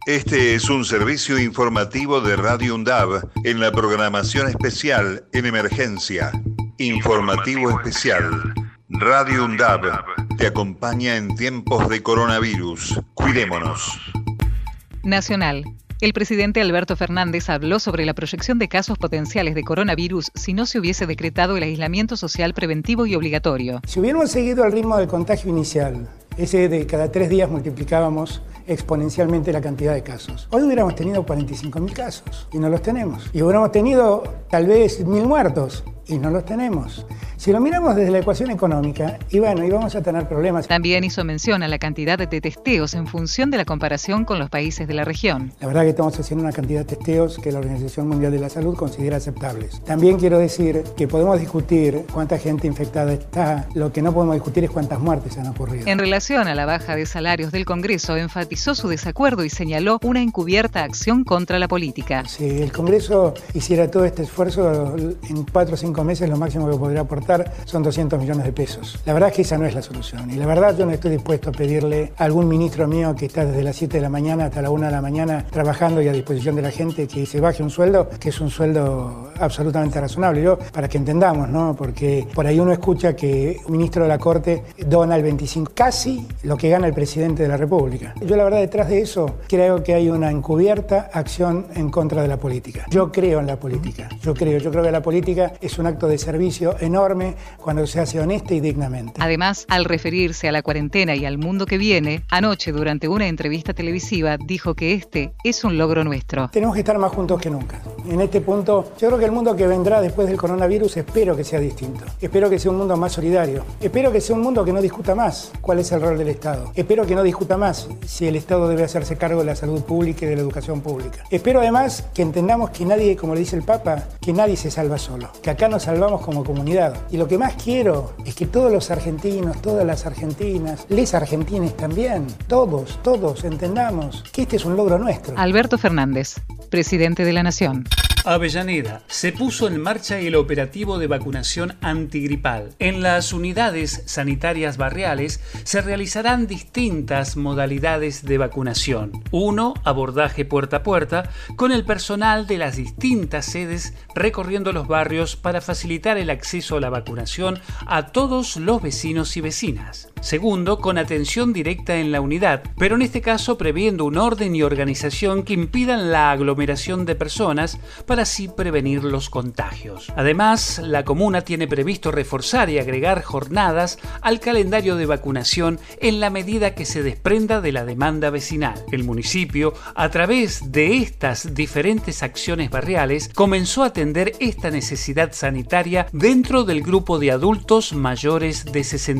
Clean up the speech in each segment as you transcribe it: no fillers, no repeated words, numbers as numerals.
Este es un servicio informativo de Radio UNDAV en la programación especial en emergencia. Informativo especial. Radio UNDAV te acompaña en tiempos de coronavirus. Cuidémonos. Nacional. El presidente Alberto Fernández habló sobre la proyección de casos potenciales de coronavirus si no se hubiese decretado el aislamiento social preventivo y obligatorio. Si hubiéramos seguido el ritmo del contagio inicial, ese de cada 3 días multiplicábamos exponencialmente la cantidad de casos. Hoy hubiéramos tenido 45.000 casos y no los tenemos. Y hubiéramos tenido tal vez 1.000 muertos y no los tenemos. Si lo miramos desde la ecuación económica, íbamos a tener problemas. También hizo mención a la cantidad de testeos en función de la comparación con los países de la región. La verdad que estamos haciendo una cantidad de testeos que la Organización Mundial de la Salud considera aceptables. También quiero decir que podemos discutir cuánta gente infectada está, lo que no podemos discutir es cuántas muertes han ocurrido. En relación a la baja de salarios del Congreso, enfatizó su desacuerdo y señaló una encubierta acción contra la política. Si el Congreso hiciera todo este esfuerzo, en 4 o 5 meses lo máximo que podría aportar son 200 millones de pesos. La verdad es que esa no es la solución. Y la verdad yo no estoy dispuesto a pedirle a algún ministro mío que está desde las 7 de la mañana hasta la 1 de la mañana trabajando y a disposición de la gente que se baje un sueldo, que es un sueldo absolutamente razonable. Yo, para que entendamos, ¿no? Porque por ahí uno escucha que un ministro de la Corte dona el 25, casi lo que gana el presidente de la República. Yo la verdad detrás de eso creo que hay una encubierta acción en contra de la política. Yo creo en la política. Yo creo que la política es un acto de servicio enorme cuando se hace honesta y dignamente. Además, al referirse a la cuarentena y al mundo que viene, anoche durante una entrevista televisiva dijo que este es un logro nuestro. Tenemos que estar más juntos que nunca. En este punto, yo creo que el mundo que vendrá después del coronavirus espero que sea distinto. Espero que sea un mundo más solidario. Espero que sea un mundo que no discuta más cuál es el rol del Estado. Espero que no discuta más si el Estado debe hacerse cargo de la salud pública y de la educación pública. Espero además que entendamos que nadie, como le dice el Papa, que nadie se salva solo. Que acá nos salvamos como comunidad. Y lo que más quiero es que todos los argentinos, todas las argentinas, les argentines también, todos entendamos que este es un logro nuestro. Alberto Fernández, presidente de la Nación. Avellaneda. Se puso en marcha el operativo de vacunación antigripal. En las unidades sanitarias barriales se realizarán distintas modalidades de vacunación. 1. Abordaje puerta a puerta con el personal de las distintas sedes recorriendo los barrios para facilitar el acceso a la vacunación a todos los vecinos y vecinas. 2. Con atención directa en la unidad, pero en este caso previendo un orden y organización que impidan la aglomeración de personas para así prevenir los contagios. Además, la comuna tiene previsto reforzar y agregar jornadas al calendario de vacunación en la medida que se desprenda de la demanda vecinal. El municipio, a través de estas diferentes acciones barriales, comenzó a atender esta necesidad sanitaria dentro del grupo de adultos mayores de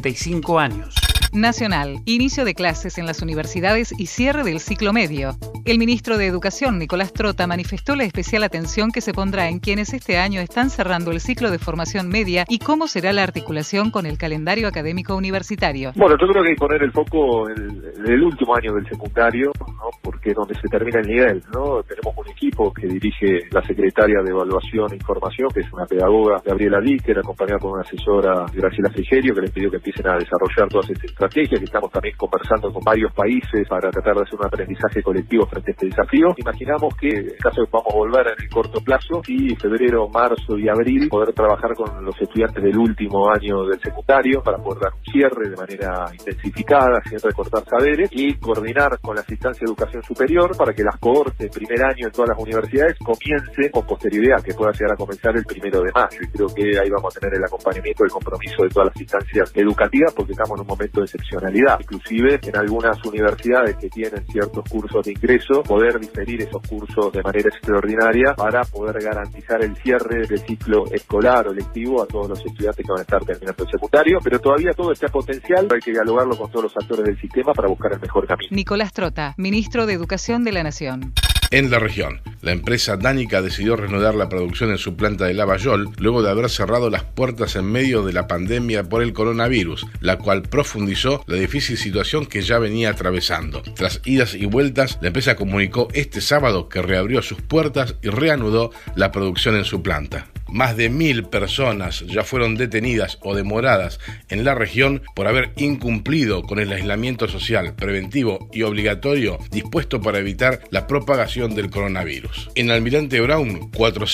65 años. Nacional. Inicio de clases en las universidades y cierre del ciclo medio. El ministro de Educación, Nicolás Trota, manifestó la especial atención que se pondrá en quienes este año están cerrando el ciclo de formación media y cómo será la articulación con el calendario académico universitario. Bueno, yo creo que hay que poner el foco en el último año del secundario, ¿no? Porque es donde se termina el nivel, ¿no? Tenemos un equipo que dirige la secretaria de Evaluación e Información, que es una pedagoga, Gabriela Líquer, acompañada por una asesora, Graciela Frigerio, que les pidió que empiecen a desarrollar todas estas estrategias, que estamos también conversando con varios países para tratar de hacer un aprendizaje colectivo frente a este desafío. Imaginamos que, en caso de que podamos volver en el corto plazo, y febrero, marzo y abril, poder trabajar con los estudiantes del último año del secundario para poder dar un cierre de manera intensificada, sin recortar saberes, y coordinar con las instancias de educación superior para que las cohortes de primer año en todas las universidades comiencen con posterioridad, que pueda llegar a comenzar el 1 de mayo. Y creo que ahí vamos a tener el acompañamiento, el compromiso de todas las instancias educativas, porque estamos en un momento de excepcionalidad. Inclusive en algunas universidades que tienen ciertos cursos de ingreso, poder diferir esos cursos de manera extraordinaria para poder garantizar el cierre del ciclo escolar o lectivo a todos los estudiantes que van a estar terminando el secundario, pero todavía todo está potencial, hay que dialogarlo con todos los actores del sistema para buscar el mejor camino. Nicolás Trota, ministro de Educación de la Nación. En la región, la empresa Danica decidió reanudar la producción en su planta de Lavallol luego de haber cerrado las puertas en medio de la pandemia por el coronavirus, la cual profundizó la difícil situación que ya venía atravesando. Tras idas y vueltas, la empresa comunicó este sábado que reabrió sus puertas y reanudó la producción en su planta. Más de 1000 personas ya fueron detenidas o demoradas en la región por haber incumplido con el aislamiento social preventivo y obligatorio dispuesto para evitar la propagación del coronavirus. En Almirante Brown,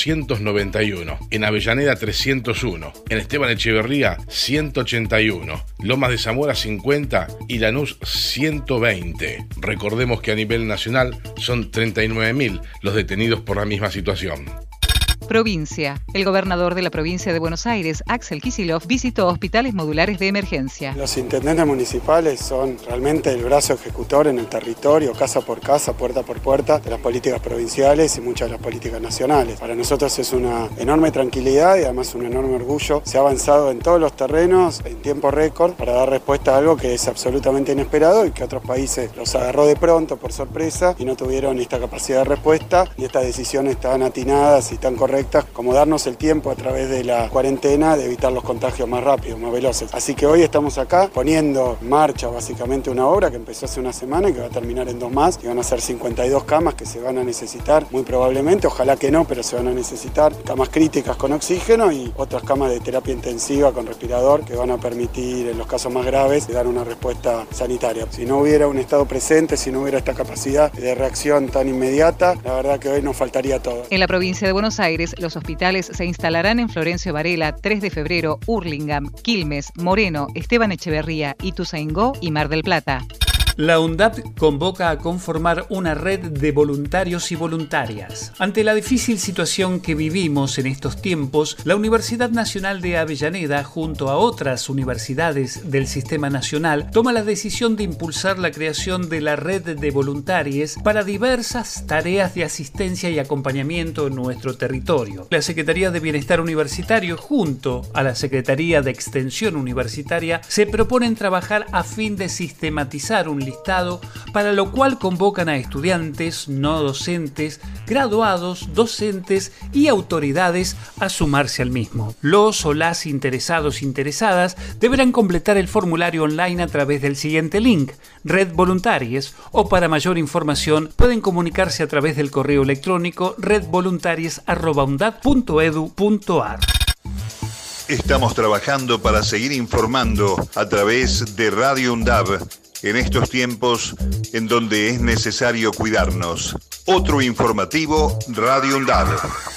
491. En Avellaneda, 301. En Esteban Echeverría, 181. Lomas de Zamora, 50. Y Lanús, 120. Recordemos que a nivel nacional son 39.000 los detenidos por la misma situación. Provincia. El gobernador de la provincia de Buenos Aires, Axel Kicillof, visitó hospitales modulares de emergencia. Los intendentes municipales son realmente el brazo ejecutor en el territorio, casa por casa, puerta por puerta, de las políticas provinciales y muchas de las políticas nacionales. Para nosotros es una enorme tranquilidad y además un enorme orgullo. Se ha avanzado en todos los terrenos en tiempo récord para dar respuesta a algo que es absolutamente inesperado y que otros países los agarró de pronto por sorpresa y no tuvieron esta capacidad de respuesta y estas decisiones tan atinadas y tan correctas como darnos el tiempo a través de la cuarentena de evitar los contagios más rápidos, más veloces. Así que hoy estamos acá poniendo en marcha básicamente una obra que empezó hace una semana y que va a terminar en 2 más, y van a ser 52 camas que se van a necesitar muy probablemente, ojalá que no, pero se van a necesitar camas críticas con oxígeno y otras camas de terapia intensiva con respirador que van a permitir en los casos más graves dar una respuesta sanitaria. Si no hubiera un Estado presente, si no hubiera esta capacidad de reacción tan inmediata, la verdad que hoy nos faltaría todo. En la provincia de Buenos Aires, los hospitales se instalarán en Florencio Varela, 3 de febrero, Hurlingham, Quilmes, Moreno, Esteban Echeverría, Ituzaingó y Mar del Plata. La UNDAB convoca a conformar una red de voluntarios y voluntarias. Ante la difícil situación que vivimos en estos tiempos, la Universidad Nacional de Avellaneda, junto a otras universidades del Sistema Nacional, toma la decisión de impulsar la creación de la red de voluntarios para diversas tareas de asistencia y acompañamiento en nuestro territorio. La Secretaría de Bienestar Universitario, junto a la Secretaría de Extensión Universitaria, se proponen trabajar a fin de sistematizar un listado, para lo cual convocan a estudiantes, no docentes, graduados, docentes y autoridades a sumarse al mismo. Los o las interesadas deberán completar el formulario online a través del siguiente link, Red Voluntarios, o para mayor información pueden comunicarse a través del correo electrónico redvoluntarios@undad.edu.ar. Estamos trabajando para seguir informando a través de Radio UNDAB en estos tiempos en donde es necesario cuidarnos. Otro informativo, Radio UNDAB.